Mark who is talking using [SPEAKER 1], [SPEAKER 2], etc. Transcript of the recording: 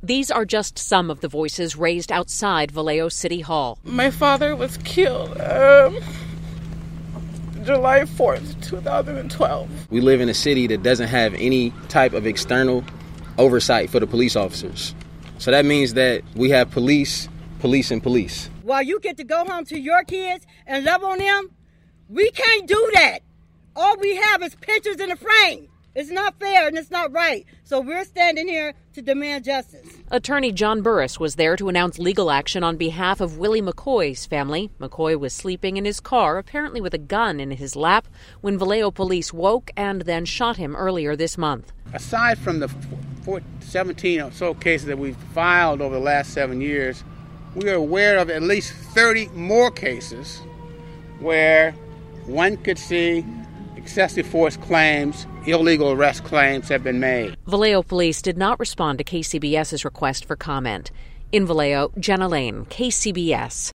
[SPEAKER 1] These are just some of the voices raised outside Vallejo City Hall.
[SPEAKER 2] My father was killed July 4th, 2012.
[SPEAKER 3] We live in a city that doesn't have any type of external oversight for the police officers. So that means that we have police, and police.
[SPEAKER 4] While you get to go home to your kids and love on them, we can't do that. All we have is pictures in a frame. It's not fair and it's not right. So we're standing here to demand justice.
[SPEAKER 1] Attorney John Burris was there to announce legal action on behalf of Willie McCoy's family. McCoy was sleeping in his car, apparently with a gun in his lap, when Vallejo police woke and then shot him earlier this month.
[SPEAKER 5] Aside from the 17 or so cases that we've filed over the last 7 years, we are aware of at least 30 more cases where one could see excessive force claims, illegal arrest claims have been made.
[SPEAKER 1] Vallejo police did not respond to KCBS's request for comment. In Vallejo, Jenna Lane, KCBS.